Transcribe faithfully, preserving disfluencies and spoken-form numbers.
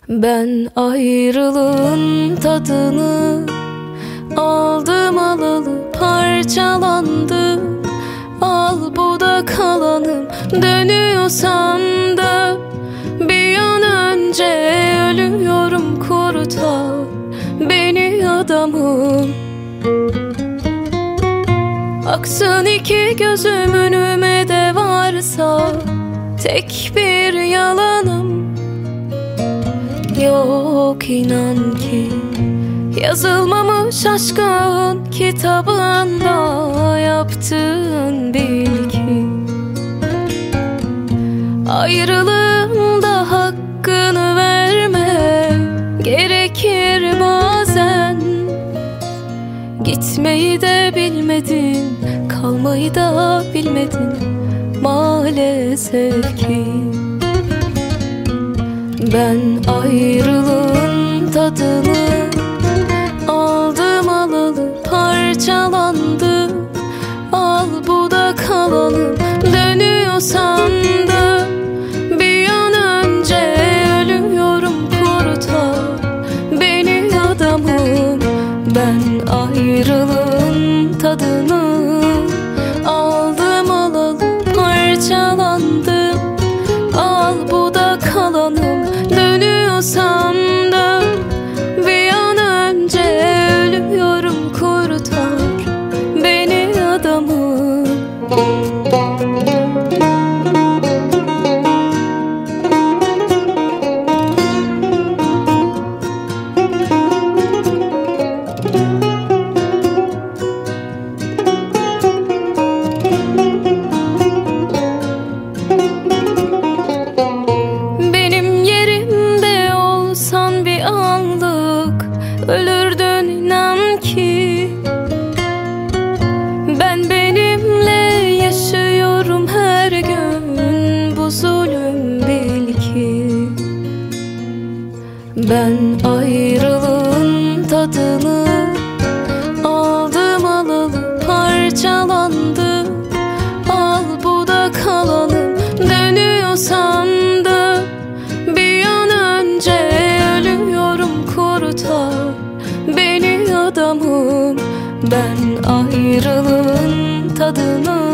Ben ayrılığın tadını aldım alalı, parçalandım. Al bu da kalanım, dönüyorsan da bir an önce ölüyorum, kurtar beni adamım. Aksın iki gözüm, önüme de varsa tek bir yalanım yok, inan ki yazılmamış aşkın kitabında yaptığın bil ki. Ayrılığında hakkını verme gerekir bazen. Gitmeyi de bilmedin, kalmayı da bilmedin maalesef ki. Ben ayrılığın tadını aldım alalı, parçalandım. Al bu da kalanım, dönüyorsan da bir an önce ölüyorum, kurtar beni adamım. Ben ayrılığın tadını aldım alalı, parçalandım. Al bu da kalanım, dönüyorsan da bir an önce ölüyorum, kurtar beni adamım. Ölürdün inan ki. Ben benimle yaşıyorum her gün, bu zulüm bil ki. Ben ayrılığın tadını aldım alalı, parçalandım. Al bu da kalanım, dönüyorsan da bir an önce ölüyorum, kurtar beni adamım. Ben ayrılığın tadını